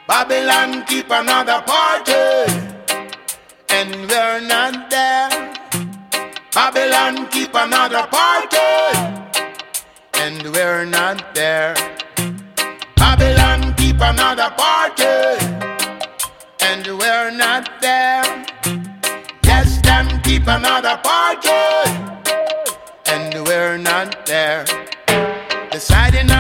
Babylon keep another party, and we're not there. Babylon keep another party, and we're not there. Babylon keep another party, and we're not there. Yes, them keep another party, and we're not there. Deciding